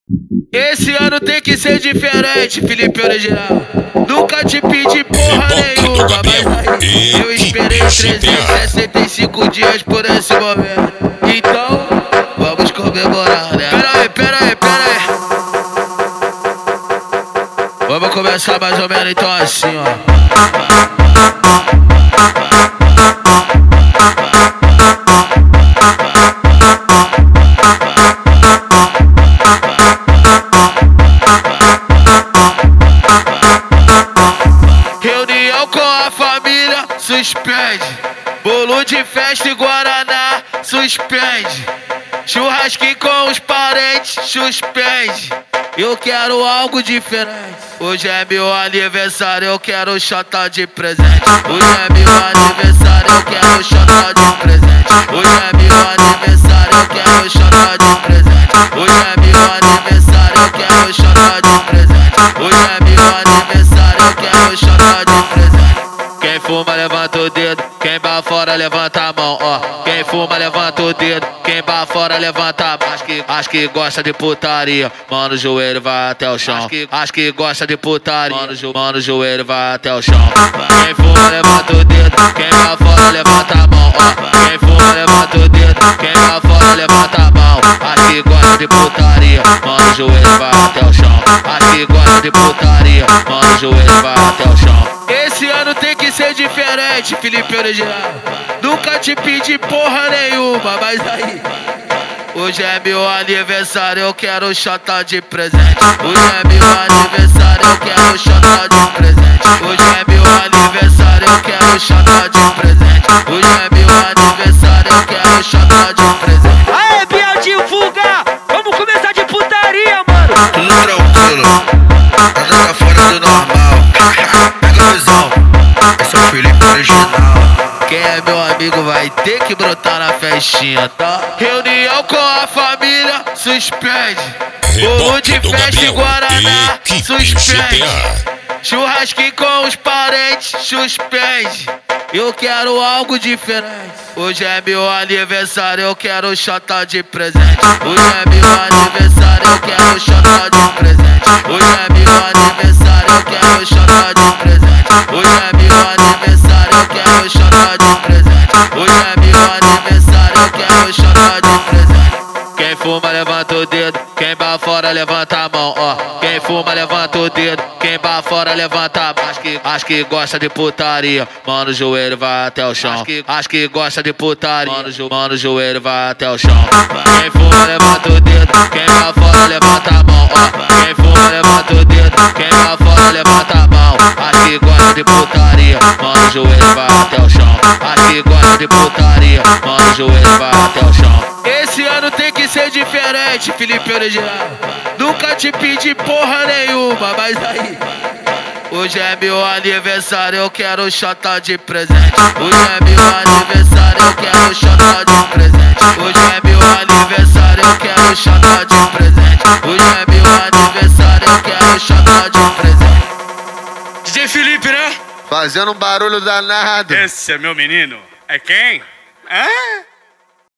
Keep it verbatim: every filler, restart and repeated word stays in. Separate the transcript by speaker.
Speaker 1: Esse ano tem que ser diferente, Felipe Original. Nunca te pedi porra nenhuma, mas aí eu esperei trezentos e sessenta e cinco dias por esse momento. Então, vamos comemorar, né? Pera aí, pera aí, pera aí. Vamos começar mais ou menos então assim, ó. Suspende, bolo de festa e guaraná, suspende, churrasquinho com os parentes, suspende. Eu quero algo diferente. Hoje é meu aniversário, eu quero chata de presente. Hoje é meu aniversário, eu quero chata de presente. Hoje é meu aniversário, eu quero chata de presente. Hoje é meu aniversário, eu quero chata de presente. Hoje é meu aniversário, eu quero chata de presente. Quem fuma levanta o dedo, quem vai fora levanta a mão, ó. Quem fuma levanta o dedo, quem vai fora levanta a mão. Acho que, acho que gosta de putaria, mano, o joelho vai até o chão. Acho que, acho que gosta de putaria, mano, jo, mano, o joelho vai até o chão. Quem fuma levanta o dedo, quem vai fora levanta a mão, ó. Quem fuma levanta o dedo, quem vai fora levanta a mão. Acho que gosta de putaria, mano, o joelho vai até o chão. Acho que gosta de putaria, mano, o joelho vai até o chão. Esse ano tem que ser diferente, Felipe Original. Nunca te pedi porra nenhuma, mas aí hoje é meu aniversário, eu quero chata de presente. Hoje é meu aniversário, eu quero chata de presente. Hoje é meu aniversário, eu quero chata de presente. Hoje é meu aniversário, eu quero chata de presente.
Speaker 2: Aê, Biel, divulga! Vamos começar de putaria, mano!
Speaker 3: Tudo tranquilo, nada tá fora do normal. Pega a visão, esse é o Felipe Original.
Speaker 1: Quem é meu amigo vai ter que brotar na festinha, tá? Reunião com a família, suspende. Bolo de festa e guaraná, suspende. Churrasquinho com os parentes, suspende. Eu quero algo diferente. Hoje é meu aniversário, eu quero chata de presente. Hoje é meu aniversário, eu quero chata de presente. Hoje é meu aniversário, eu quero chata de presente. Hoje é meu aniversário, eu quero chata de presente. Hoje é meu aniversário, eu quero chata de presente. Quem fuma levanta o dedo, quem vai fora levanta a mão, ó. Quem fuma levanta o dedo, quem vai fora levanta a mão. Acho que, acho que gosta de putaria, mano, o joelho vai até o chão. Acho que, acho que gosta de putaria, mano, jo, mano, o joelho vai até o chão. Quem fuma levanta o dedo, quem vai fora levanta a mão, ó. Quem fuma levanta o dedo, quem vai fora levanta a mão. Acho que gosta de putaria, mano, o joelho vai até o chão. Acho que gosta de putaria, mano, o joelho vai até o chão. Esse ano tem que ser diferente, Felipe Original. Nunca te pedi porra nenhuma, mas aí hoje é meu aniversário, eu quero chata de presente. Hoje é meu aniversário, eu quero chata de presente. Hoje é meu aniversário, eu quero chata de presente. Hoje é meu aniversário, eu quero chata de presente.
Speaker 2: D J Felipe, né?
Speaker 3: Fazendo um barulho danado.
Speaker 2: Esse é meu menino. É quem? Hã?